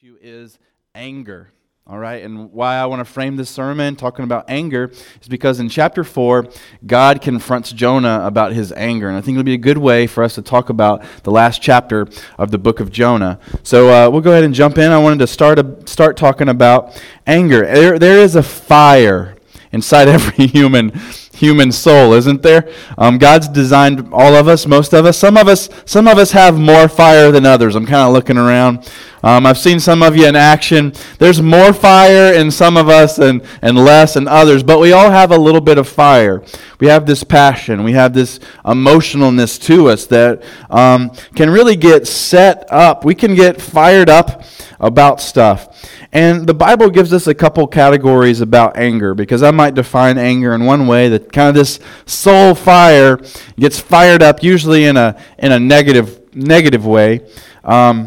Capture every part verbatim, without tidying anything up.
issue is anger. All right, and why I want to frame this sermon talking about anger is because in chapter four, God confronts Jonah about his anger, and I think it'll be a good way for us to talk about the last chapter of the book of Jonah. So uh, we'll go ahead and jump in. I wanted to start a, start talking about anger. There, there is a fire inside every human human soul, isn't there? Um, God's designed all of us, most of us. Some of us, some of us have more fire than others. I'm kind of looking around. Um, I've seen some of you in action. There's more fire in some of us and, and less in others, but we all have a little bit of fire. We have this passion. We have this emotionalness to us that um, can really get set up. We can get fired up about stuff. And the Bible gives us a couple categories about anger, because I might define anger in one way, that kind of this soul fire gets fired up, usually in a in a negative negative way. Um,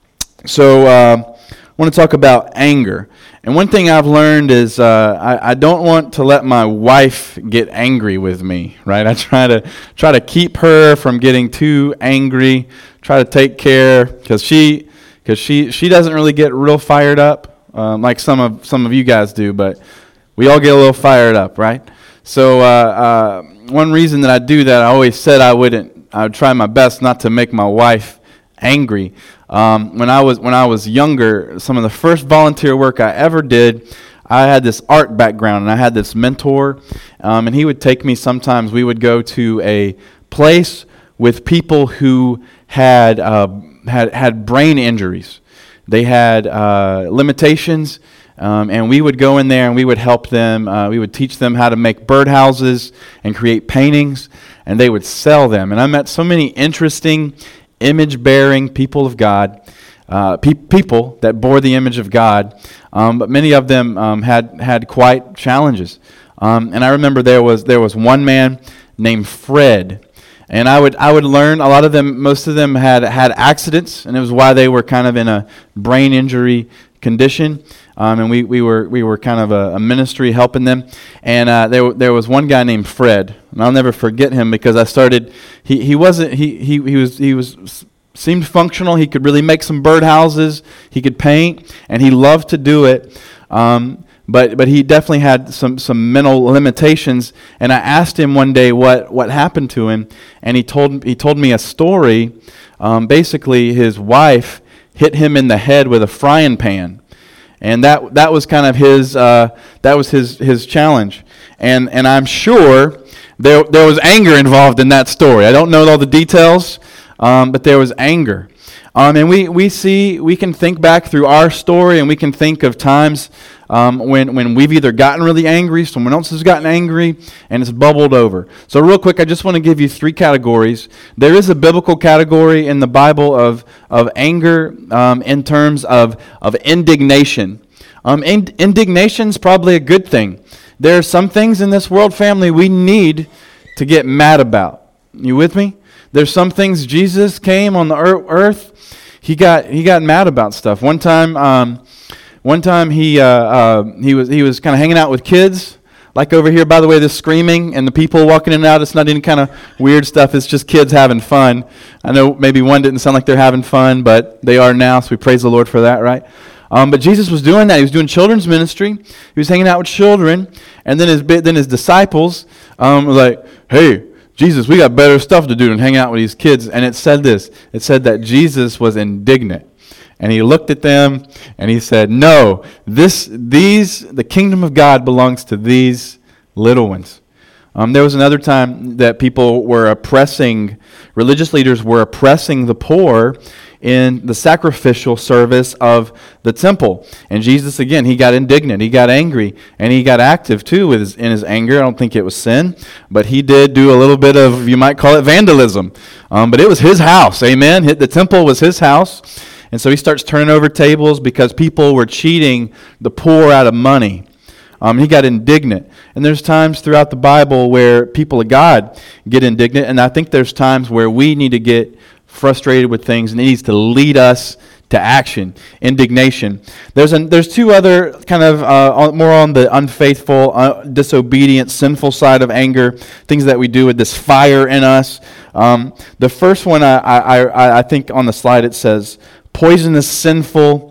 so uh, I want to talk about anger. And one thing I've learned is uh, I, I don't want to let my wife get angry with me, right? I try to try to keep her from getting too angry, try to take care, because she because she, she doesn't really get real fired up. Um, like some of some of you guys do, but we all get a little fired up, right? So uh, uh, one reason that I do that, I always said I wouldn't. I would try my best not to make my wife angry. Um, when I was when I was younger, some of the first volunteer work I ever did, I had this art background, and I had this mentor, um, and he would take me. Sometimes we would go to a place with people who had uh, had had brain injuries. They had uh, limitations, um, and we would go in there and we would help them. Uh, we would teach them how to make birdhouses and create paintings, and they would sell them. And I met so many interesting, image-bearing people of God, uh, pe- people that bore the image of God, um, but many of them um, had had quite challenges. Um, and I remember there was there was one man named Fred. And I would I would learn, a lot of them, most of them had had accidents, and it was why they were kind of in a brain injury condition. Um, and we, we were we were kind of a, a ministry helping them. And uh, there there was one guy named Fred, and I'll never forget him, because I started. He he wasn't he he he was he was seemed functional. He could really make some birdhouses. He could paint, and he loved to do it. Um, But but he definitely had some, some mental limitations, and I asked him one day what, what happened to him, and he told he told me a story. Um, basically, his wife hit him in the head with a frying pan, and that that was kind of his uh, that was his his challenge, and and I'm sure there there was anger involved in that story. I don't know all the details, um, but there was anger. Um, and we, we see, we can think back through our story, and we can think of times um, when, when we've either gotten really angry, someone else has gotten angry, and it's bubbled over. So real quick, I just want to give you three categories. There is a biblical category in the Bible of, of anger um, in terms of, of indignation. Um, ind- indignation is probably a good thing. There are some things in this world, family, we need to get mad about. You with me? There's some things. Jesus came on the earth. He got he got mad about stuff. One time, um, one time he uh, uh, he was he was kind of hanging out with kids. Like over here, by the way, this screaming and the people walking in and out. It's not any kind of weird stuff. It's just kids having fun. I know maybe one didn't sound like they're having fun, but they are now. So we praise the Lord for that, right? Um, but Jesus was doing that. He was doing children's ministry. He was hanging out with children, and then his then his disciples um, were like, "Hey, Jesus, we got better stuff to do than hang out with these kids." And it said this. It said that Jesus was indignant. And he looked at them and he said, "No, this, these, the kingdom of God belongs to these little ones." Um, there was another time that people were oppressing, religious leaders were oppressing the poor in the sacrificial service of the temple. And Jesus, again, he got indignant, he got angry, and he got active too with his, in his anger. I don't think it was sin, but he did do a little bit of, you might call it vandalism. Um, but it was his house, amen? The temple was his house. And so he starts turning over tables because people were cheating the poor out of money. Um, he got indignant. And there's times throughout the Bible where people of God get indignant, and I think there's times where we need to get frustrated with things, and it needs to lead us to action, indignation. There's an, there's two other kind of uh, more on the unfaithful, uh, disobedient, sinful side of anger, things that we do with this fire in us. Um, the first one, I, I, I, I think on the slide it says, poisonous, sinful,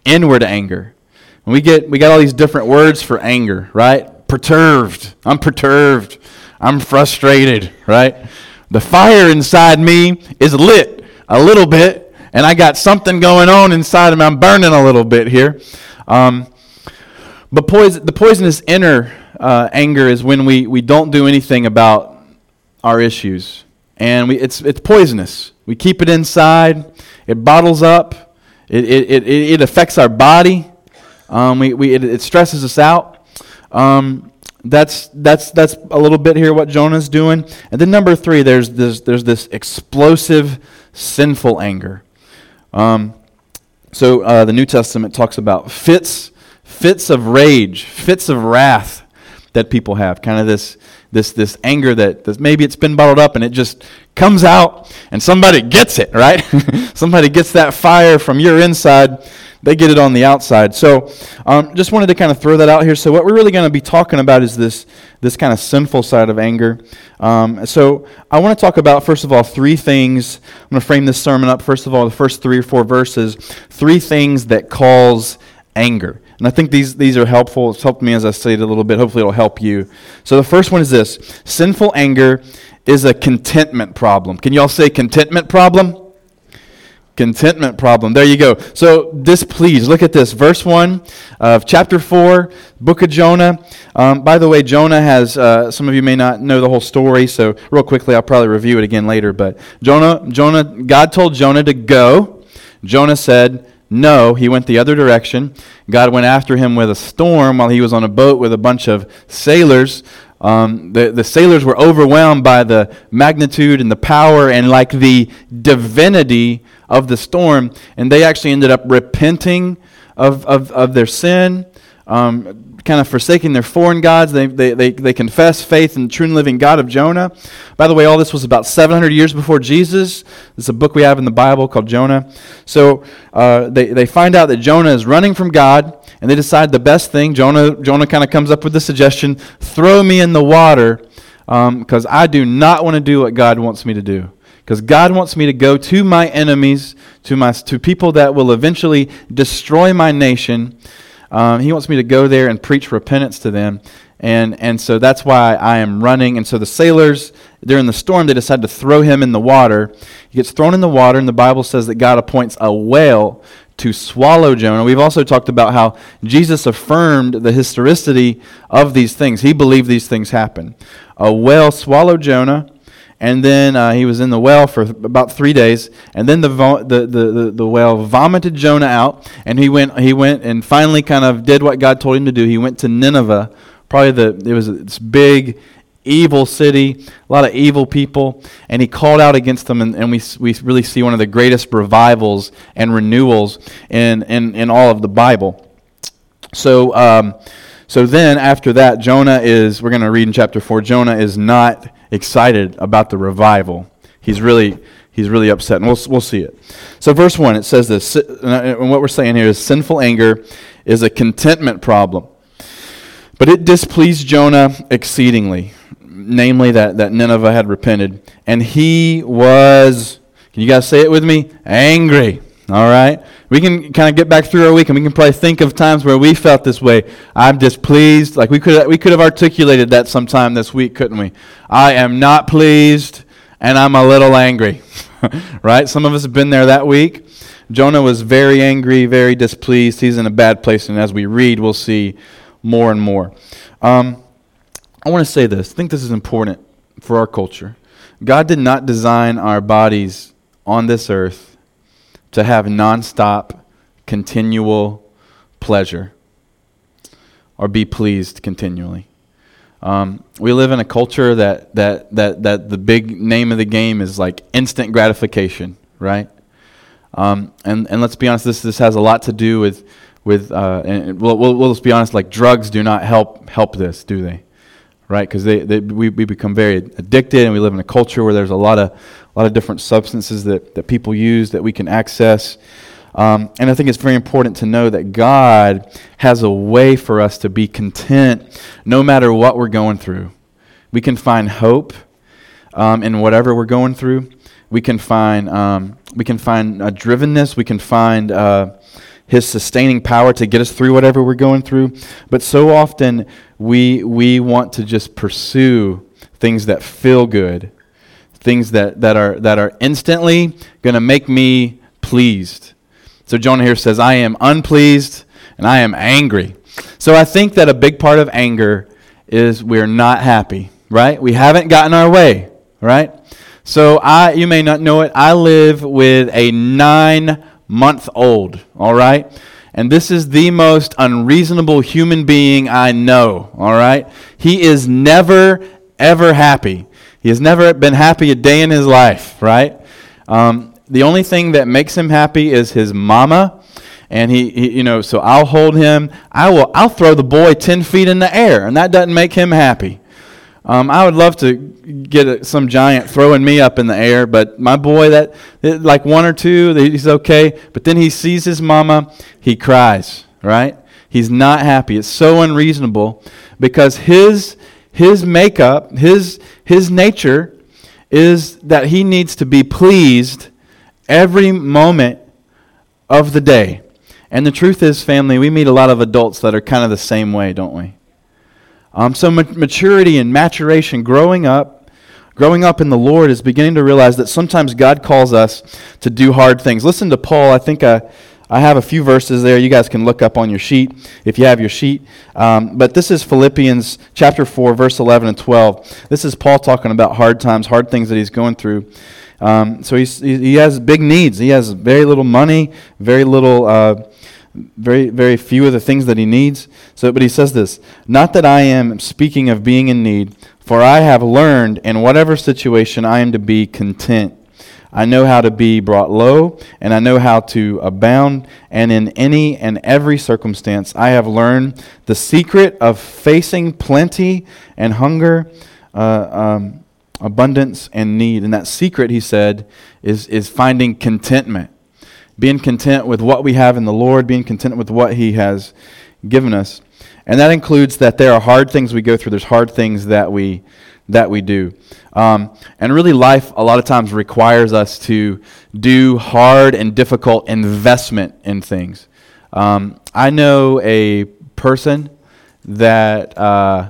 inward anger. And we get we got all these different words for anger, right? Perturbed. I'm perturbed. I'm frustrated, right? The fire inside me is lit a little bit, and I got something going on inside of me. I'm burning a little bit here. Um, but poison, the poisonous inner uh, anger is when we, we don't do anything about our issues. And we, it's it's poisonous. We keep it inside. It bottles up. It it it, it affects our body. Um, we we it, it stresses us out. Um, that's that's that's a little bit here what Jonah's doing. And then number three, there's this there's this explosive, sinful anger. Um, so uh, the New Testament talks about fits fits of rage, fits of wrath that people have. Kind of this this this anger that, that maybe it's been bottled up and it just comes out and somebody gets it, right? Somebody gets that fire from your inside. They get it on the outside. So um, just wanted to kind of throw that out here. So what we're really going to be talking about is this this kind of sinful side of anger. Um, so I want to talk about, first of all, three things. I'm going to frame this sermon up, first of all, the first three or four verses, three things that cause anger. And I think these, these are helpful. It's helped me as I studied a little bit. Hopefully it'll help you. So the first one is this. Sinful anger is a contentment problem. Can you all say contentment problem? Contentment problem. There you go. So displeased. Look at this. Verse one of chapter four, book of Jonah. Um, by the way, Jonah has, uh, some of you may not know the whole story, so real quickly, I'll probably review it again later. But Jonah, Jonah, God told Jonah to go. Jonah said no. He went the other direction. God went after him with a storm while he was on a boat with a bunch of sailors. Um, the, the sailors were overwhelmed by the magnitude and the power and like the divinity of the storm, and they actually ended up repenting of, of, of their sin, um, kind of forsaking their foreign gods. They, they, they, they confess faith in the true and living God of Jonah. By the way, all this was about seven hundred years before Jesus. It's a book we have in the Bible called Jonah. So uh, they, they find out that Jonah is running from God, and they decide the best thing. Jonah, Jonah kind of comes up with the suggestion, throw me in the water, because um, I do not want to do what God wants me to do. Because God wants me to go to my enemies, to my to people that will eventually destroy my nation. Um, he wants me to go there and preach repentance to them. And and so that's why I am running. And so the sailors, during the storm, they decide to throw him in the water. He gets thrown in the water, and the Bible says that God appoints a whale to swallow Jonah. We've also talked about how Jesus affirmed the historicity of these things. He believed these things happen. A whale swallowed Jonah. And then uh, he was in the well for about three days, and then the, vo- the, the, the, the whale vomited Jonah out, and he went he went and finally kind of did what God told him to do. He went to Nineveh, probably the it was this big evil city, a lot of evil people, and he called out against them, and, and we we really see one of the greatest revivals and renewals in in, in all of the Bible. So. Um, So then, after that, Jonah is, we're going to read in chapter four, Jonah is not excited about the revival. He's really he's really upset, and we'll we'll see it. So verse one, it says this, and what we're saying here is sinful anger is a contentment problem. But it displeased Jonah exceedingly, namely that, that Nineveh had repented, and he was, can you guys say it with me? Angry. All right? We can kind of get back through our week, and we can probably think of times where we felt this way. I'm displeased. Like we could we could have articulated that sometime this week, couldn't we? I am not pleased, and I'm a little angry. Right? Some of us have been there that week. Jonah was very angry, very displeased. He's in a bad place, and as we read, we'll see more and more. Um, I want to say this. I think this is important for our culture. God did not design our bodies on this earth to have nonstop, continual pleasure or be pleased continually. Um, we live in a culture that, that that that the big name of the game is like instant gratification, right? Um, and and let's be honest, this this has a lot to do with with uh, and we'll, we'll we'll just be honest, like drugs do not help help this, do they? Right? Because they, they we we become very addicted, and we live in a culture where there's a lot of a lot of different substances that, that people use that we can access. Um, and I think it's very important to know that God has a way for us to be content no matter what we're going through. We can find hope um, in whatever we're going through. We can find um, we can find uh, drivenness. We can find uh, His sustaining power to get us through whatever we're going through. But so often we we want to just pursue things that feel good, things that, that are that are instantly going to make me pleased. So Jonah here says, I am unpleased and I am angry. So I think that a big part of anger is we're not happy, right? We haven't gotten our way, right? So I, you may not know it, I live with a nine-month-old, all right? And this is the most unreasonable human being I know, all right? He is never, ever happy. He has never been happy a day in his life, right? Um, the only thing that makes him happy is his mama. And he, he, you know, so I'll hold him. I will, I'll throw the boy ten feet in the air, and that doesn't make him happy. Um, I would love to get a, some giant throwing me up in the air, but my boy, that it, like one or two, he's okay. But then he sees his mama, he cries, right? He's not happy. It's so unreasonable because his his makeup, his his nature is that he needs to be pleased every moment of the day. And the truth is, family, we meet a lot of adults that are kind of the same way, don't we? Um, so ma- maturity and maturation, growing up, growing up in the Lord is beginning to realize that sometimes God calls us to do hard things. Listen to Paul. I think I, I have a few verses there. You guys can look up on your sheet if you have your sheet. Um, but this is Philippians chapter four, verse eleven and twelve. This is Paul talking about hard times, hard things that he's going through. Um, so he's, he has big needs. He has very little money, very little, uh, very very few of the things that he needs. So, but he says this, not that I am speaking of being in need, for I have learned in whatever situation I am to be content. I know how to be brought low, and I know how to abound, and in any and every circumstance I have learned the secret of facing plenty and hunger, uh, um, abundance and need. And that secret, he said, is, is finding contentment. Being content with what we have in the Lord, being content with what He has given us. And that includes that there are hard things we go through, there's hard things that we that we do. Um, and really life a lot of times requires us to do hard and difficult investment in things. Um, I know a person that uh,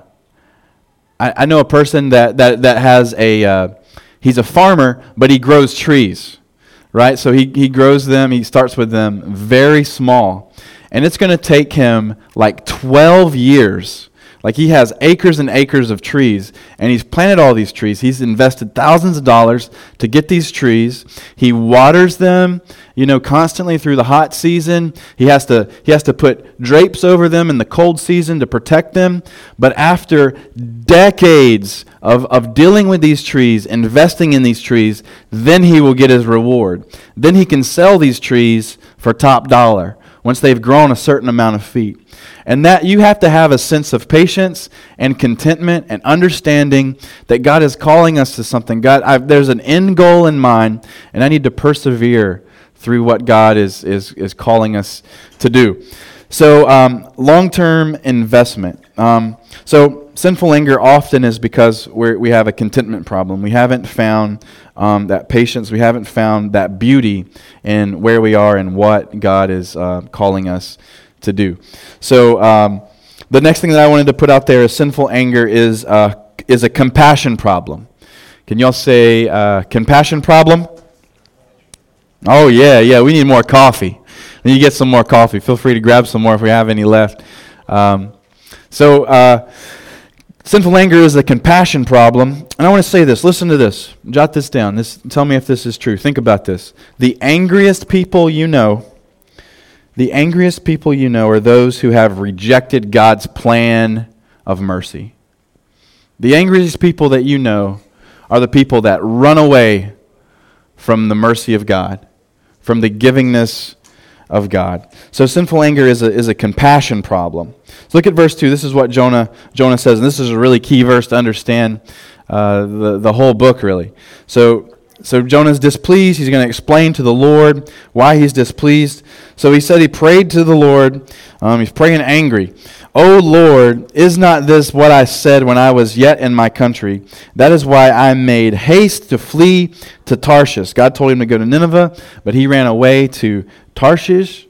I, I know a person that that that has a uh, he's a farmer, but he grows trees, right? So he he grows them. He starts with them very small, and it's going to take him like twelve years. Like he has acres and acres of trees, and he's planted all these trees. He's invested thousands of dollars to get these trees. He waters them, you know, constantly through the hot season. He has to he has to put drapes over them in the cold season to protect them. But after decades of, of dealing with these trees, investing in these trees, then he will get his reward. Then he can sell these trees for top dollar once they've grown a certain amount of feet. And that you have to have a sense of patience and contentment and understanding that God is calling us to something. God, I've, there's an end goal in mind, and I need to persevere through what God is is is calling us to do. So, um, long-term investment. Um, so, sinful anger often is because we're, we have a contentment problem. We haven't found um, that patience. We haven't found that beauty in where we are and what God is uh, calling us to do. So um, the next thing that I wanted to put out there is sinful anger is uh, is a compassion problem. Can y'all say uh, compassion problem? Oh yeah, yeah. We need more coffee. When you get some more coffee, feel free to grab some more if we have any left. Um, so uh, sinful anger is a compassion problem, and I want to say this. Listen to this. Jot this down. This. Tell me if this is true. Think about this. The angriest people you know. The angriest people you know are those who have rejected God's plan of mercy. The angriest people that you know are the people that run away from the mercy of God, from the givingness of God. So sinful anger is a is a compassion problem. So look at verse two. This is what Jonah Jonah says, and this is a really key verse to understand uh, the, the whole book, really. So So Jonah's displeased. He's going to explain to the Lord why he's displeased. So he said he prayed to the Lord. Um, he's praying angry. "O Lord, is not this what I said when I was yet in my country? That is why I made haste to flee to Tarshish." God told him to go to Nineveh, but he ran away to Tarshish.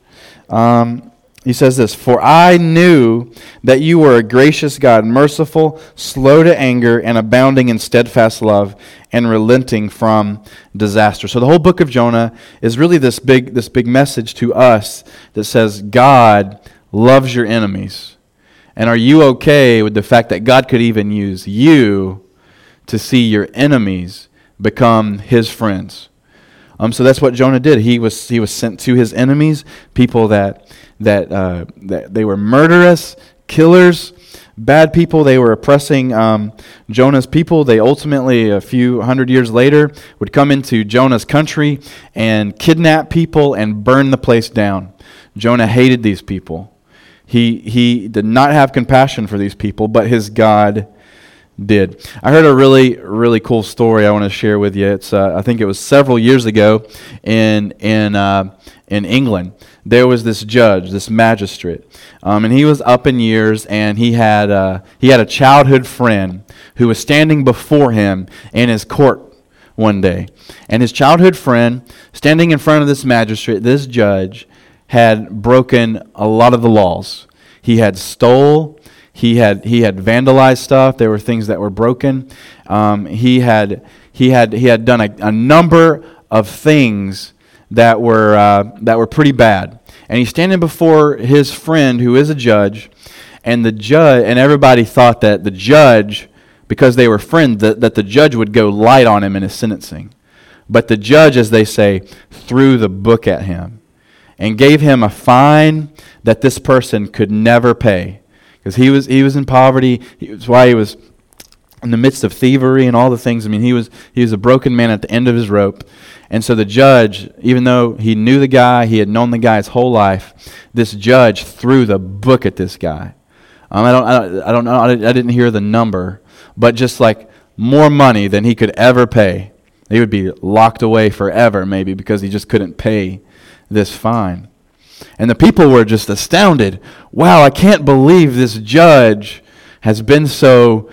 Um, he says this, "For I knew that you were a gracious God, merciful, slow to anger, and abounding in steadfast love, and relenting from disaster." So the whole book of Jonah is really this big, this big message to us that says God loves your enemies. And are you okay with the fact that God could even use you to see your enemies become his friends? Um, so that's what Jonah did. He was he was sent to his enemies, people that that uh, that they were murderous, killers, bad people. They were oppressing um, Jonah's people. They ultimately, a few hundred years later, would come into Jonah's country and kidnap people and burn the place down. Jonah hated these people. He he did not have compassion for these people, but his God did. I heard a really, really cool story I want to share with you. It's uh, I think it was several years ago in in uh, in England. There was this judge, this magistrate, um, and he was up in years, and he had uh, he had a childhood friend who was standing before him in his court one day, and his childhood friend, standing in front of this magistrate, this judge, had broken a lot of the laws. He had stole. He had he had vandalized stuff. There were things that were broken. Um, he had he had he had done a, a number of things that were uh, that were pretty bad. And he's standing before his friend, who is a judge, and the judge and everybody thought that the judge, because they were friends, that, that the judge would go light on him in his sentencing. But the judge, as they say, threw the book at him and gave him a fine that this person could never pay. Because he was he was in poverty. That's why he was in the midst of thievery and all the things. I mean, he was he was a broken man at the end of his rope. And so the judge, even though he knew the guy, he had known the guy his whole life, this judge threw the book at this guy. Um, I don't I don't I don't know. I didn't hear the number, but just like more money than he could ever pay. He would be locked away forever, maybe, because he just couldn't pay this fine. And the people were just astounded. Wow, I can't believe this judge has been so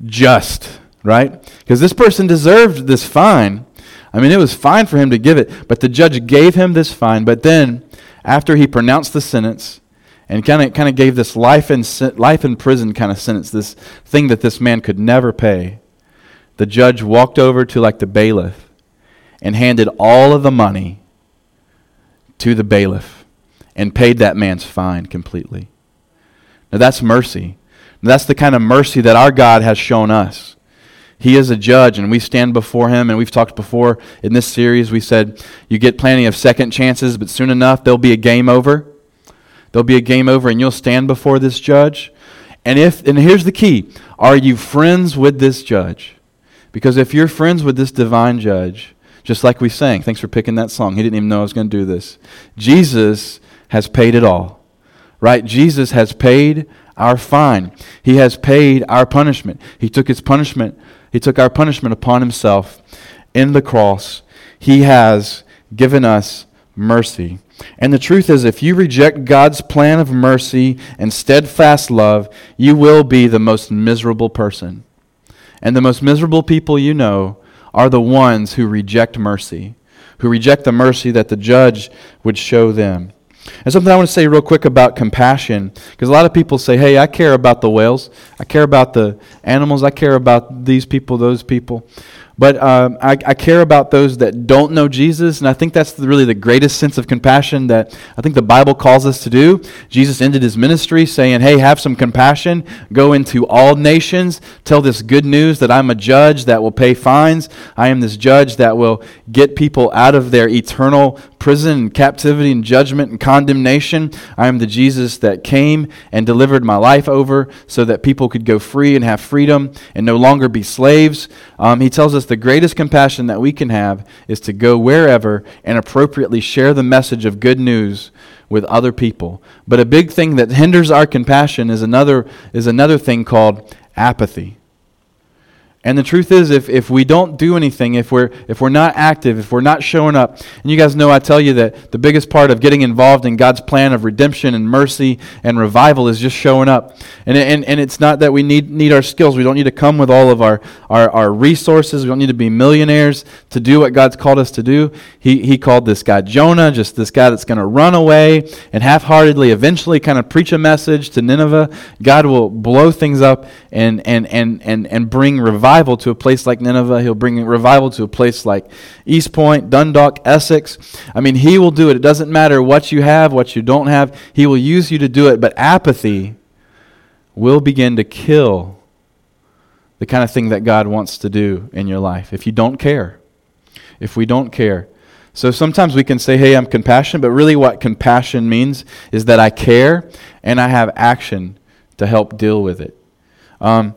just, right? Because this person deserved this fine. I mean, it was fine for him to give it, but the judge gave him this fine. But then, after he pronounced the sentence and kind of kind of gave this life in life in prison kind of sentence, this thing that this man could never pay, the judge walked over to like the bailiff and handed all of the money to the bailiff and paid that man's fine completely. Now that's mercy. Now, that's the kind of mercy that our God has shown us. He is a judge, and we stand before him, and we've talked before in this series, we said you get plenty of second chances, but soon enough there'll be a game over. There'll be a game over, and you'll stand before this judge. And if and here's the key, are you friends with this judge? Because if you're friends with this divine judge, just like we sang, thanks for picking that song. He didn't even know I was going to do this. Jesus has paid it all, right? Jesus has paid our fine. He has paid our punishment. He took his punishment. He took our punishment upon himself in the cross. He has given us mercy. And the truth is, if you reject God's plan of mercy and steadfast love, you will be the most miserable person. And the most miserable people you know are the ones who reject mercy, who reject the mercy that the judge would show them. And something I want to say real quick about compassion, because a lot of people say, hey, I care about the whales, I care about the animals, I care about these people, those people. But um, I, I care about those that don't know Jesus, and I think that's the, really the greatest sense of compassion that I think the Bible calls us to do. Jesus ended his ministry saying, hey, have some compassion, go into all nations, tell this good news that I'm a judge that will pay fines. I am this judge that will get people out of their eternal prison and captivity and judgment and condemnation. I am the Jesus that came and delivered my life over so that people could go free and have freedom and no longer be slaves. Um, he tells us the greatest compassion that we can have is to go wherever and appropriately share the message of good news with other people. But a big thing that hinders our compassion is another is another thing called apathy. And the truth is, if, if we don't do anything, if we're if we're not active, if we're not showing up, and you guys know I tell you that the biggest part of getting involved in God's plan of redemption and mercy and revival is just showing up. And and, and it's not that we need, need our skills. We don't need to come with all of our, our, our resources. We don't need to be millionaires to do what God's called us to do. He he called this guy Jonah, just this guy that's going to run away and half-heartedly eventually kind of preach a message to Nineveh. God will blow things up and and and and, and bring revival to a place like Nineveh. He'll bring revival to a place like East Point, Dundalk, Essex. I mean, he will do it. It doesn't matter what you have, what you don't have. He will use you to do it. But apathy will begin to kill the kind of thing that God wants to do in your life if you don't care. If we don't care. So sometimes we can say, hey, I'm compassionate, but really what compassion means is that I care and I have action to help deal with it. Um,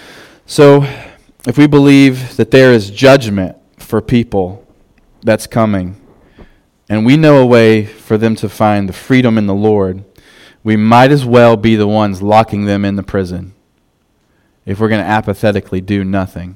so if we believe that there is judgment for people that's coming, and we know a way for them to find the freedom in the Lord, we might as well be the ones locking them in the prison if we're going to apathetically do nothing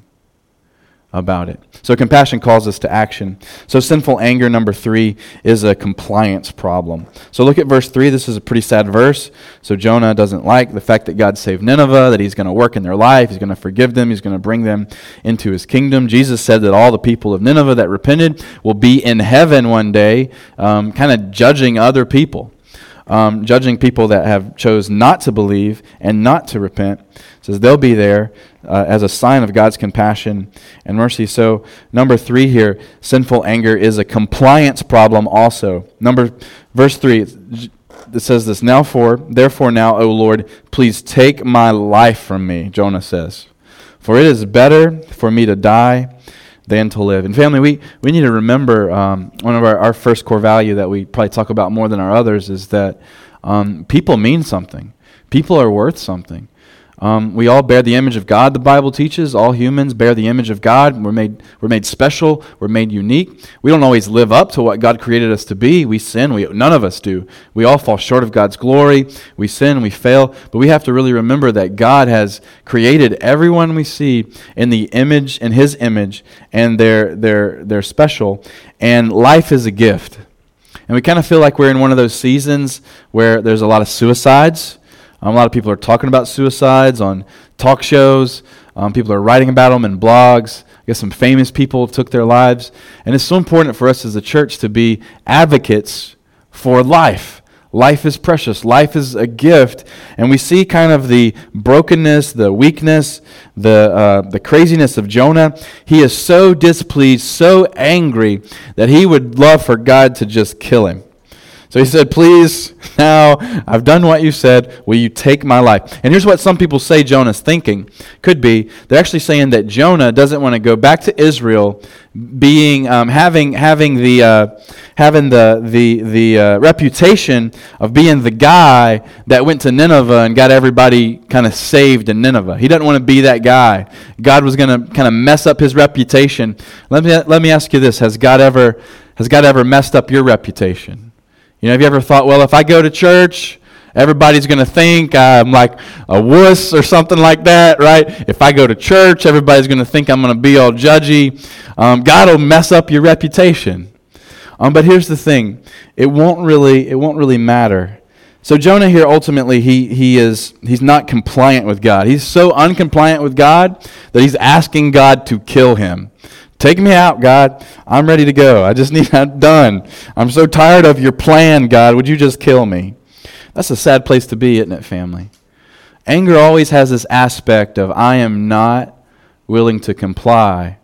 about it. So compassion calls us to action. So sinful anger, number three, is a compliance problem. So look at verse three. This is a pretty sad verse. So Jonah doesn't like the fact that God saved Nineveh, that he's going to work in their life, he's going to forgive them, he's going to bring them into his kingdom. Jesus said that all the people of Nineveh that repented will be in heaven one day, um, kind of judging other people. Um, judging people that have chose not to believe and not to repent. It says they'll be there uh, as a sign of God's compassion and mercy. So number three here, sinful anger is a compliance problem also. Number verse three, it says this, now for, therefore now, O Lord, please take my life from me, Jonah says. For it is better for me to die than to live. And family, we, we need to remember um, one of our, our first core value that we probably talk about more than our others is that um, people mean something. People are worth something. Um, we all bear the image of God, the Bible teaches. All humans bear the image of God. We're made we're made special. We're made unique. We don't always live up to what God created us to be. We sin. We none of us do. We all fall short of God's glory. We sin. We fail. But we have to really remember that God has created everyone we see in the image, in His image, and they're they're they're special. And life is a gift. And we kind of feel like we're in one of those seasons where there's a lot of suicides. Um, a lot of people are talking about suicides on talk shows. Um, people are writing about them in blogs. I guess some famous people took their lives. And it's so important for us as a church to be advocates for life. Life is precious. Life is a gift. And we see kind of the brokenness, the weakness, the uh, the craziness of Jonah. He is so displeased, so angry, that he would love for God to just kill him. So he said, please, now I've done what you said. Will you take my life? And here's what some people say Jonah's thinking. Could be, they're actually saying that Jonah doesn't want to go back to Israel being, um, having having the uh, having the the the uh, reputation of being the guy that went to Nineveh and got everybody kind of saved in Nineveh. He doesn't want to be that guy. God was going to kind of mess up his reputation. Let me let me ask you this. Has God ever has God ever messed up your reputation? You know, have you ever thought, well, if I go to church, everybody's going to think I'm like a wuss or something like that, right? If I go to church, everybody's going to think I'm going to be all judgy. Um, God will mess up your reputation. Um, but here's the thing: it won't really, it won't really matter. So Jonah here, ultimately, he he is he's not compliant with God. He's so uncompliant with God that he's asking God to kill him. Take me out, God. I'm ready to go. I just need that done. I'm so tired of your plan, God. Would you just kill me? That's a sad place to be, isn't it, family? Anger always has this aspect of I am not willing to comply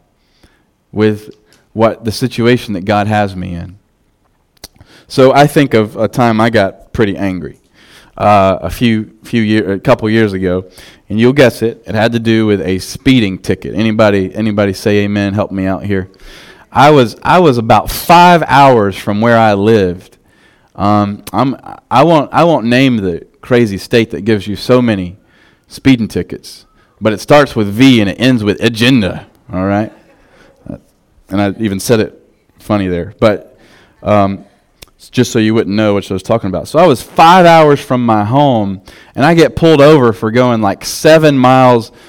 with what the situation that God has me in. So I think of a time I got pretty angry. Uh, a few few year, a couple years ago, and you'll guess it. It had to do with a speeding ticket. Anybody anybody say amen? Help me out here. I was I was about five hours from where I lived. Um, I'm I won't I won't name the crazy state that gives you so many speeding tickets, but it starts with V and it ends with agenda. All right, and I even said it funny there, but. Um, just so you wouldn't know what I was talking about. So I was five hours from my home, and I get pulled over for going like seven miles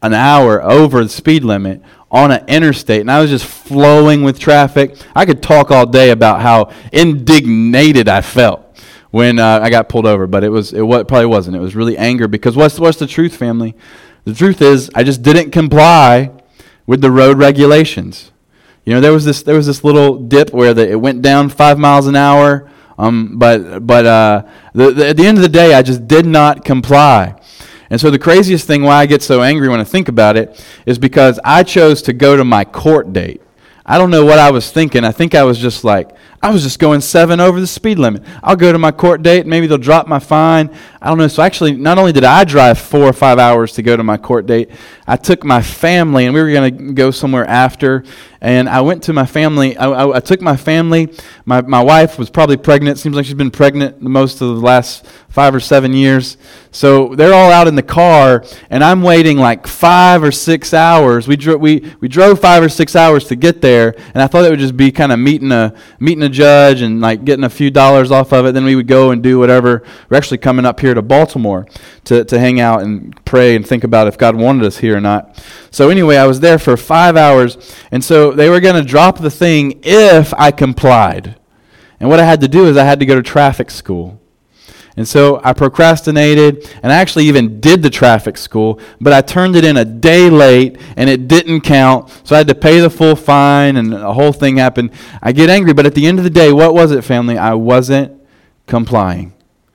an hour over the speed limit on an interstate, and I was just flowing with traffic. I could talk all day about how indignated I felt when uh, I got pulled over, but it was it what probably wasn't. It was really anger, because what's what's the truth, family? The truth is, I just didn't comply with the road regulations. You know, there was this there was this little dip where the, it went down five miles an hour. Um, but but uh, the, the, at the end of the day, I just did not comply. And so the craziest thing why I get so angry when I think about it is because I chose to go to my court date. I don't know what I was thinking. I think I was just like, I was just going seven over the speed limit. I'll go to my court date, maybe they'll drop my fine. I don't know. So actually, not only did I drive four or five hours to go to my court date, I took my family, and we were going to go somewhere after. And I went to my family. I, I, I took my family. My my wife was probably pregnant. Seems like she's been pregnant most of the last five or seven years. So they're all out in the car, and I'm waiting like five or six hours. We dro- we we drove five or six hours to get there, and I thought it would just be kind of meeting a meeting a judge and like getting a few dollars off of it. Then we would go and do whatever. We're actually coming up here to Baltimore to to hang out and pray and think about if God wanted us here or not. So anyway, I was there for five hours, and so they were going to drop the thing if I complied. And what I had to do is I had to go to traffic school. And so I procrastinated, and I actually even did the traffic school, but I turned it in a day late, and it didn't count, so I had to pay the full fine, and the whole thing happened. I get angry, but at the end of the day, what was it, family? I wasn't complying.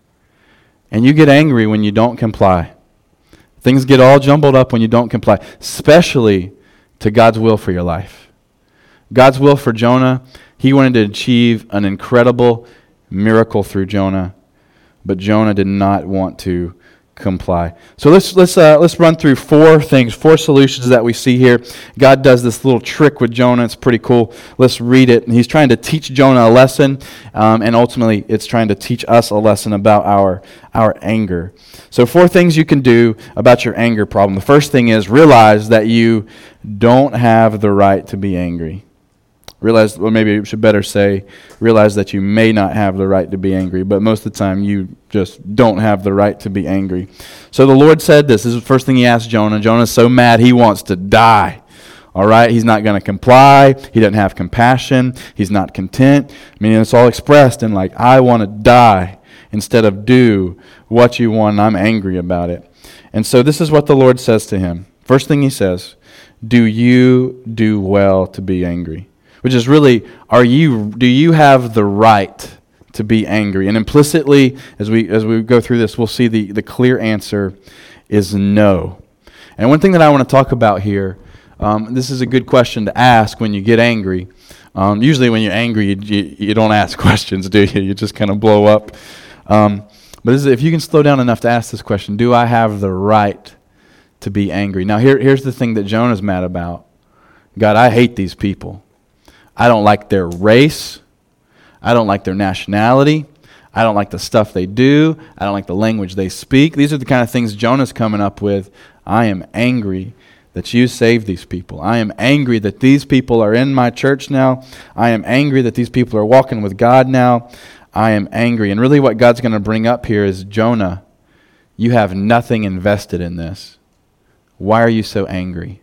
And you get angry when you don't comply. Things get all jumbled up when you don't comply, especially to God's will for your life. God's will for Jonah, he wanted to achieve an incredible miracle through Jonah, but Jonah did not want to comply. So let's let's uh, let's run through four things, four solutions that we see here. God does this little trick with Jonah. It's pretty cool. Let's read it. And he's trying to teach Jonah a lesson, um, and ultimately it's trying to teach us a lesson about our our anger. So four things you can do about your anger problem. The first thing is realize that you don't have the right to be angry. Realize, well, maybe you should better say, realize that you may not have the right to be angry, but most of the time you just don't have the right to be angry. So the Lord said this. This is the first thing he asked Jonah. Jonah's so mad he wants to die. All right? He's not going to comply. He doesn't have compassion. He's not content. I mean, it's all expressed in like, I want to die instead of do what you want, and I'm angry about it. And so this is what the Lord says to him. First thing he says, do you do well to be angry? Which is really, are you? Do you have the right to be angry? And implicitly, as we as we go through this, we'll see the, the clear answer is no. And one thing that I want to talk about here, um, this is a good question to ask when you get angry. Um, usually when you're angry, you, you, you don't ask questions, do you? You just kind of blow up. Um, but this is, if you can slow down enough to ask this question, do I have the right to be angry? Now here, here's the thing that Jonah's mad about. God, I hate these people. I don't like their race. I don't like their nationality. I don't like the stuff they do. I don't like the language they speak. These are the kind of things Jonah's coming up with. I am angry that you saved these people. I am angry that these people are in my church now. I am angry that these people are walking with God now. I am angry. And really what God's going to bring up here is, Jonah, you have nothing invested in this. Why are you so angry?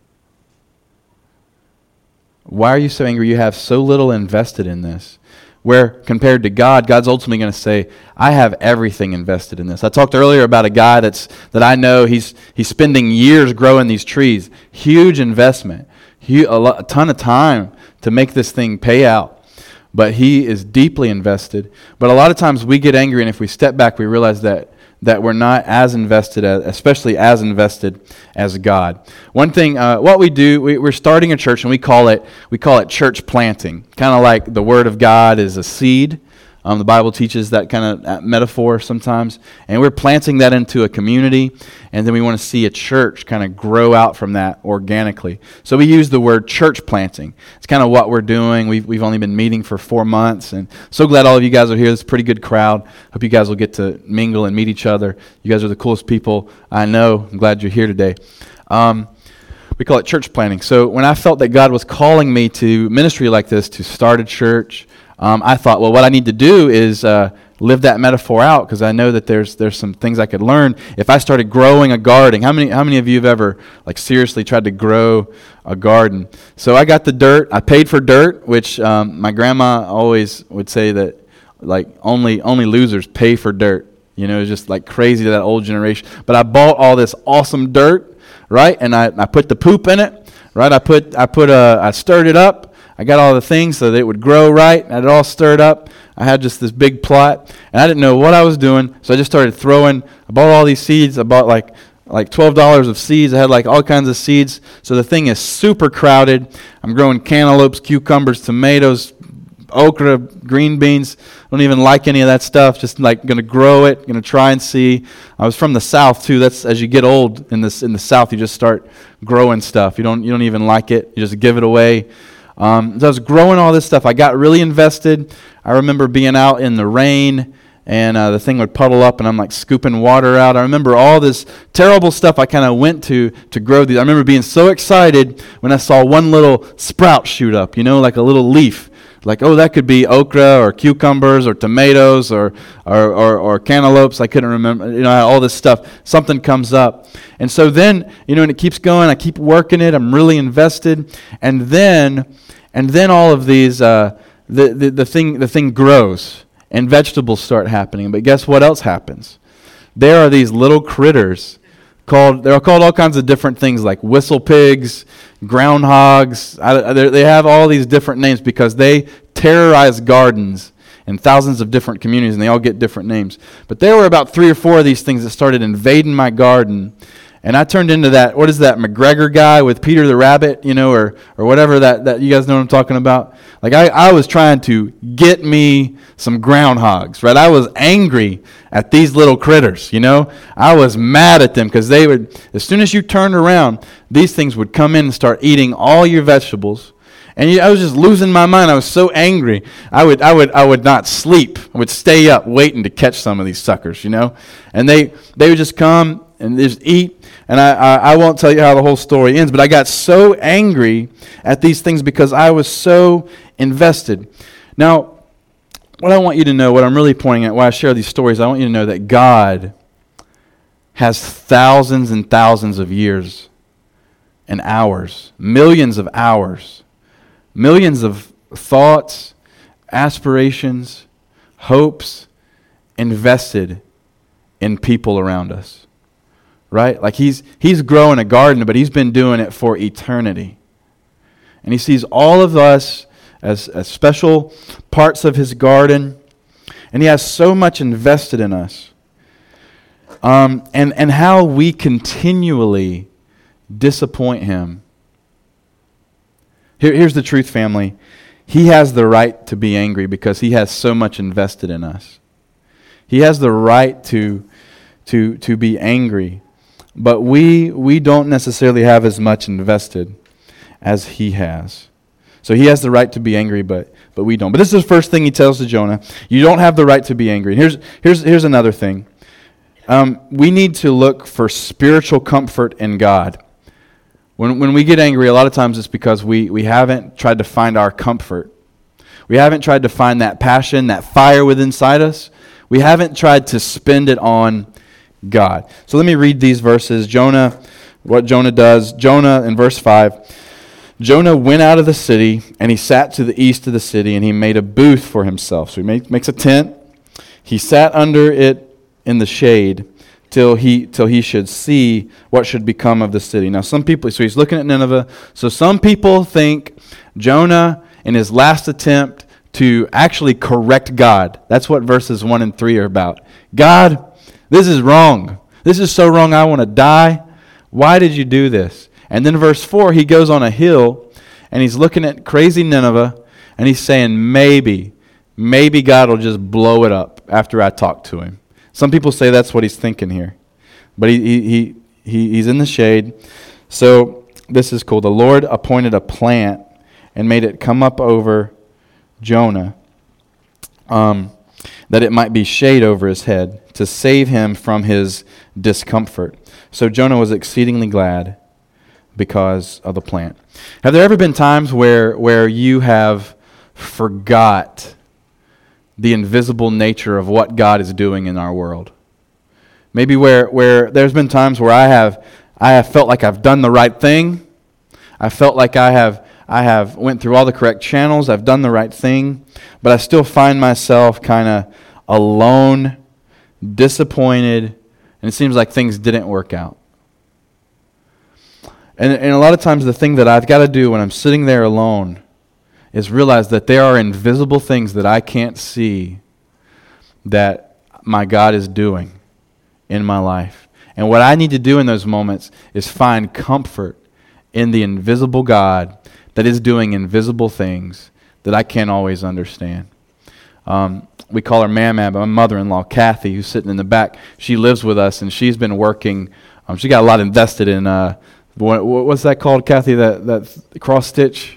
Why are you so angry? You have so little invested in this. Where compared to God, God's ultimately going to say, I have everything invested in this. I talked earlier about a guy that's that I know, he's he's spending years growing these trees. Huge investment. Huge, a, lot, a ton of time to make this thing pay out. But he is deeply invested. But a lot of times we get angry, and if we step back, we realize that that we're not as invested, as, especially as invested as God. One thing, uh, what we do, we, we're starting a church, and we call it we call it church planting. Kind of like the Word of God is a seed. Um, the Bible teaches that kind of metaphor sometimes. And we're planting that into a community, and then we want to see a church kind of grow out from that organically. So we use the word church planting. It's kind of what we're doing. We've, we've only been meeting for four months, and so glad all of you guys are here. It's a pretty good crowd. Hope you guys will get to mingle and meet each other. You guys are the coolest people I know. I'm glad you're here today. Um, we call it church planting. So when I felt that God was calling me to ministry like this, to start a church, um, I thought, well, what I need to do is uh, live that metaphor out, because I know that there's there's some things I could learn if I started growing a garden. How many how many of you have ever like seriously tried to grow a garden? So I got the dirt. I paid for dirt, which um, my grandma always would say that like only only losers pay for dirt. You know, it's just like crazy to that old generation. But I bought all this awesome dirt, right? And I, I put the poop in it, right? I put I put uh, I stirred it up. I got all the things so that it would grow right. I had it all stirred up. I had just this big plot, and I didn't know what I was doing, so I just started throwing. I bought all these seeds. I bought like like twelve dollars of seeds. I had like all kinds of seeds. So the thing is super crowded. I'm growing cantaloupes, cucumbers, tomatoes, okra, green beans. I don't even like any of that stuff. Just like going to grow it, going to try and see. I was from the South too. That's as you get old in this in the South, you just start growing stuff. You don't you don't even like it. You just give it away. Um, so I was growing all this stuff. I got really invested. I remember being out in the rain, and uh, the thing would puddle up, and I'm like scooping water out. I remember all this terrible stuff I kind of went to to grow these. I remember being so excited when I saw one little sprout shoot up, you know, like a little leaf. Like, oh, that could be okra or cucumbers or tomatoes or, or or or cantaloupes. I couldn't remember, you know, all this stuff. Something comes up. And so then, you know, and it keeps going. I keep working it. I'm really invested. And then, and then all of these, uh, the, the, the thing the thing grows and vegetables start happening. But guess what else happens? There are these little critters called, they're called all kinds of different things like whistle pigs, groundhogs. I, they have all these different names because they terrorize gardens in thousands of different communities, and they all get different names. But there were about three or four of these things that started invading my garden, and I turned into that, what is that, McGregor guy with Peter the Rabbit, you know, or or whatever that, that you guys know what I'm talking about? Like I, I was trying to get me some groundhogs, right? I was angry at these little critters, you know? I was mad at them because they would, as soon as you turned around, these things would come in and start eating all your vegetables. And you, I was just losing my mind. I was so angry. I would, I would, I would not sleep. I would stay up waiting to catch some of these suckers, you know? And they, they would just come and just eat. And I, I, I won't tell you how the whole story ends, but I got so angry at these things because I was so invested. Now, what I want you to know, what I'm really pointing at, why I share these stories, I want you to know that God has thousands and thousands of years and hours, millions of hours, millions of thoughts, aspirations, hopes invested in people around us. Right? Like he's he's growing a garden, but he's been doing it for eternity. And he sees all of us as, as special parts of his garden. And he has so much invested in us. Um, and, and how we continually disappoint him. Here, here's the truth, family. He has the right to be angry because he has so much invested in us. He has the right to, to, to be angry. But we we don't necessarily have as much invested as he has. So he has the right to be angry, but but we don't. But this is the first thing he tells to Jonah. You don't have the right to be angry. And here's here's here's another thing. Um, we need to look for spiritual comfort in God. When when we get angry, a lot of times it's because we, we haven't tried to find our comfort. We haven't tried to find that passion, that fire within inside us. We haven't tried to spend it on God. So let me read these verses. Jonah, what Jonah does. Jonah in verse five. Jonah went out of the city, and he sat to the east of the city, and he made a booth for himself. So he make, makes a tent. He sat under it in the shade till he till he should see what should become of the city. Now some people, so he's looking at Nineveh. So some people think Jonah, in his last attempt to actually correct God, that's what verses one and three are about. God, this is wrong. This is so wrong, I want to die. Why did you do this? And then verse four, he goes on a hill, and he's looking at crazy Nineveh, and he's saying, maybe, maybe God will just blow it up after I talk to him. Some people say that's what he's thinking here. But he, he, he, he he's in the shade. So this is cool. The Lord appointed a plant and made it come up over Jonah, um, that it might be shade over his head, to save him from his discomfort. So Jonah was exceedingly glad because of the plant. Have there ever been times where where you have forgot the invisible nature of what God is doing in our world. Maybe where, where there's been times where I have I have felt like I've done the right thing. I felt like I have I have went through all the correct channels. I've done the right thing, but I still find myself kind of alone, disappointed, and it seems like things didn't work out. And, and a lot of times the thing that I've got to do when I'm sitting there alone is realize that there are invisible things that I can't see that my God is doing in my life. And what I need to do in those moments is find comfort in the invisible God that is doing invisible things that I can't always understand. Um, we call her Mamab, my mother-in-law, Kathy, who's sitting in the back. She lives with us, and she's been working. Um, she got a lot invested in, uh, what, what's that called, Kathy, that, that cross-stitch?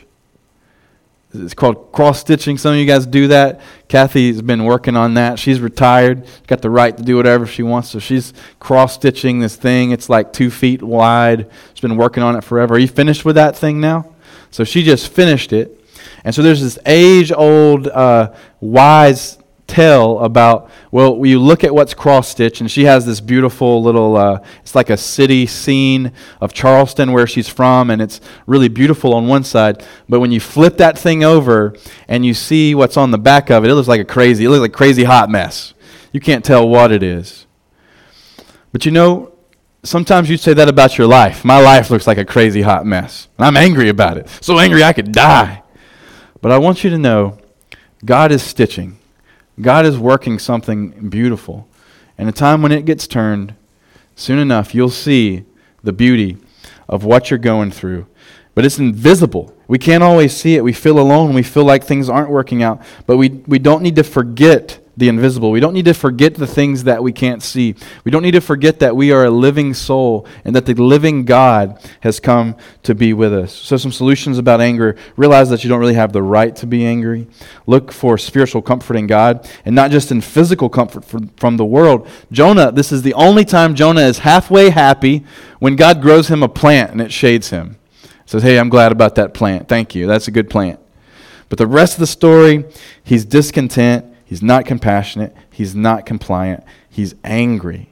It's called cross-stitching. Some of you guys do that. Kathy's been working on that. She's retired. Got the right to do whatever she wants. So she's cross-stitching this thing. It's like two feet wide. She's been working on it forever. Are you finished with that thing now? So she just finished it. And so there's this age-old uh, wise tale about, well, you look at what's cross-stitched, and she has this beautiful little, uh, it's like a city scene of Charleston where she's from, and it's really beautiful on one side, but when you flip that thing over and you see what's on the back of it, it looks like a crazy, it looks like a crazy hot mess. You can't tell what it is. But you know, sometimes you say that about your life. My life looks like a crazy hot mess, and I'm angry about it. So angry I could die. But I want you to know, God is stitching. God is working something beautiful. And the time when it gets turned, soon enough, you'll see the beauty of what you're going through. But it's invisible. We can't always see it. We feel alone. We feel like things aren't working out. But we, we don't need to forget the invisible. We don't need to forget the things that we can't see. We don't need to forget that we are a living soul and that the living God has come to be with us. So some solutions about anger. Realize that you don't really have the right to be angry. Look for spiritual comfort in God and not just in physical comfort from, from the world. Jonah, this is the only time Jonah is halfway happy when God grows him a plant and it shades him. Says, hey, I'm glad about that plant. Thank you. That's a good plant. But the rest of the story, he's discontent. He's not compassionate. He's not compliant. He's angry.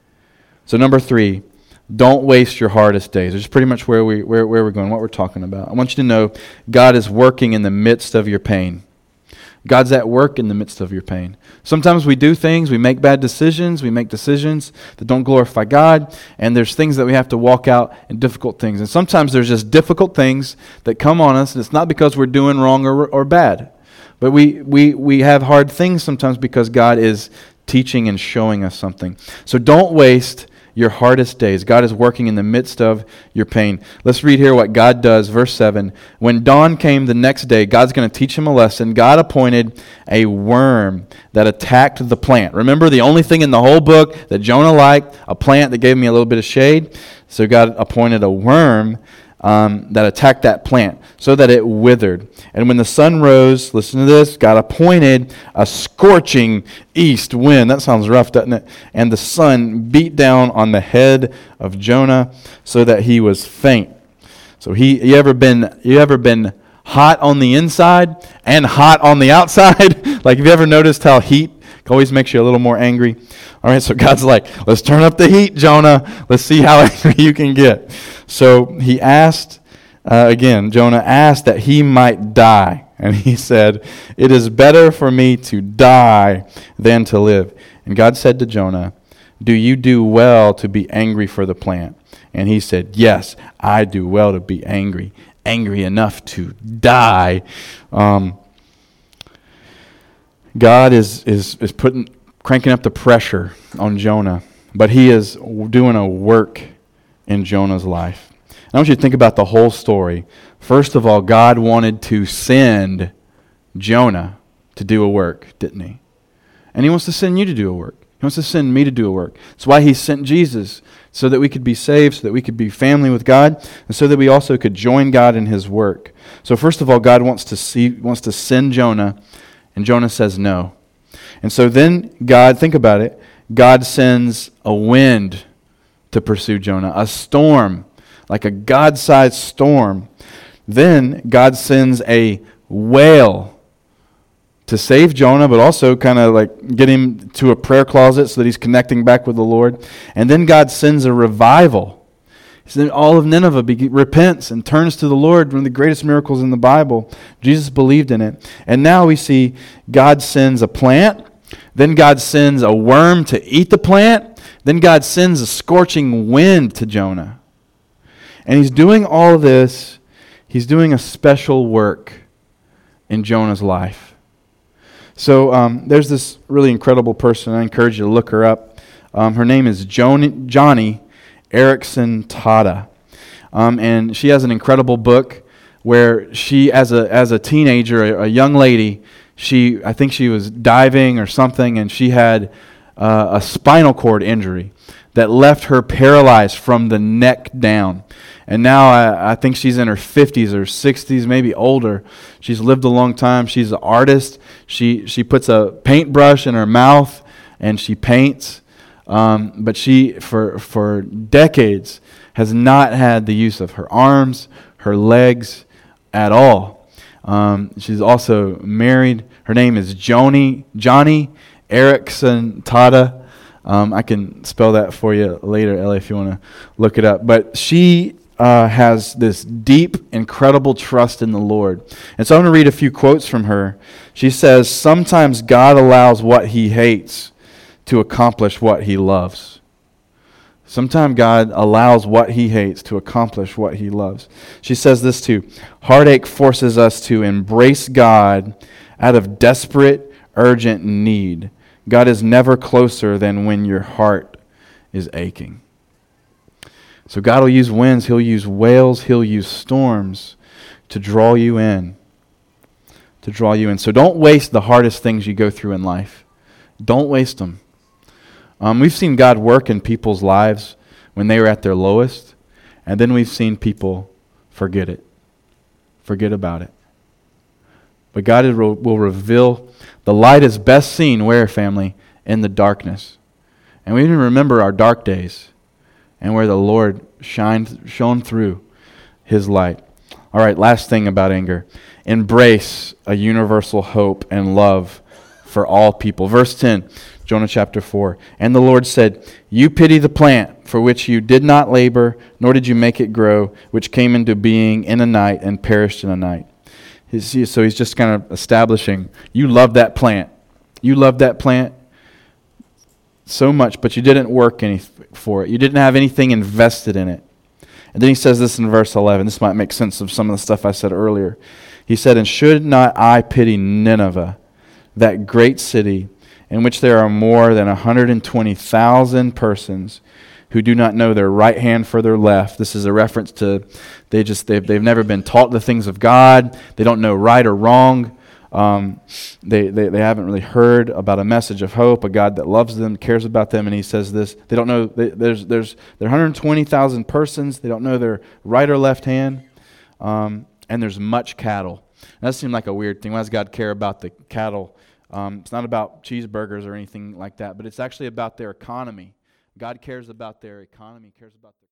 So number three, don't waste your hardest days. Which is pretty much where, we, where, where we're going, what we're talking about. I want you to know God is working in the midst of your pain. God's at work in the midst of your pain. Sometimes we do things, we make bad decisions, we make decisions that don't glorify God, and there's things that we have to walk out in difficult things. And sometimes there's just difficult things that come on us, and it's not because we're doing wrong or, or bad. But we, we, we have hard things sometimes because God is teaching and showing us something. So don't waste your hardest days. God is working in the midst of your pain. Let's read here what God does. Verse seven. When dawn came the next day, God's going to teach him a lesson. God appointed a worm that attacked the plant. Remember, the only thing in the whole book that Jonah liked, a plant that gave me a little bit of shade. So God appointed a worm Um, that attacked that plant so that it withered. And when the sun rose, listen to this, God appointed a scorching east wind. That sounds rough, doesn't it? And the sun beat down on the head of Jonah so that he was faint. So he, you ever been, you ever been hot on the inside and hot on the outside? Like, have you ever noticed how heat always makes you a little more angry? All right, so God's like, let's turn up the heat, Jonah. Let's see how angry you can get. So he asked, uh, again, Jonah asked that he might die. And he said, it is better for me to die than to live. And God said to Jonah, do you do well to be angry for the plant? And he said, yes, I do well to be angry, angry enough to die. Um, God is, is, is putting, cranking up the pressure on Jonah, but he is doing a work in Jonah's life. And I want you to think about the whole story. First of all, God wanted to send Jonah to do a work, didn't he? And he wants to send you to do a work. He wants to send me to do a work. That's why he sent Jesus, so that we could be saved, so that we could be family with God, and so that we also could join God in his work. So first of all, God wants to see, wants to send Jonah, and Jonah says no. And so then God, think about it, God sends a wind to pursue Jonah, a storm, like a God-sized storm. Then God sends a whale to save Jonah, but also kind of like get him to a prayer closet so that he's connecting back with the Lord. And then God sends a revival. So all of Nineveh be- repents and turns to the Lord, one of the greatest miracles in the Bible. Jesus believed in it. And now we see God sends a plant. Then God sends a worm to eat the plant. Then God sends a scorching wind to Jonah. And he's doing all this. He's doing a special work in Jonah's life. So um, there's this really incredible person. I encourage you to look her up. Um, her name is Joni, Johnny Erickson Tada. Um, and she has an incredible book where she, as a as a teenager, a, a young lady, she I think she was diving or something, and she had uh, a spinal cord injury that left her paralyzed from the neck down. And now I, I think she's in her fifties or sixties, maybe older. She's lived a long time. She's an artist. She she puts a paintbrush in her mouth and she paints. Um, but she, for for decades, has not had the use of her arms, her legs at all. Um, she's also married. Her name is Joni, Johnny Erickson Tada. Um, I can spell that for you later, Ellie, if you want to look it up. But she uh, has this deep, incredible trust in the Lord. And so I'm going to read a few quotes from her. She says, "Sometimes God allows what he hates to accomplish what he loves." Sometimes God allows what he hates to accomplish what he loves. She says this too, "Heartache forces us to embrace God out of desperate, urgent need. God is never closer than when your heart is aching." So God will use winds, he'll use whales, he'll use storms to draw you in. To draw you in. So don't waste the hardest things you go through in life. Don't waste them. Um, we've seen God work in people's lives when they were at their lowest, and then we've seen people forget it. Forget about it. But God will, will reveal, the light is best seen, where, family? In the darkness. And we need to remember our dark days and where the Lord shined, shone through his light. All right, last thing about anger. Embrace a universal hope and love for all people. Verse ten, Jonah chapter four. "And the Lord said, you pity the plant for which you did not labor, nor did you make it grow, which came into being in a night and perished in a night." He's, so he's just kind of establishing, you love that plant. You love that plant so much, but you didn't work any for it. You didn't have anything invested in it. And then he says this in verse eleven. This might make sense of some of the stuff I said earlier. He said, "And should not I pity Nineveh, that great city, in which there are more than one hundred twenty thousand persons who do not know their right hand from their left." This is a reference to they just they've they've never been taught the things of God. They don't know right or wrong. Um, they, they they haven't really heard about a message of hope, a God that loves them, cares about them. And he says this: they don't know. They, there's there's there are one hundred twenty thousand persons. They don't know their right or left hand, um, and there's much cattle. And that seemed like a weird thing. Why does God care about the cattle? Um, it's not about cheeseburgers or anything like that, but it's actually about their economy. God cares about their economy, cares about their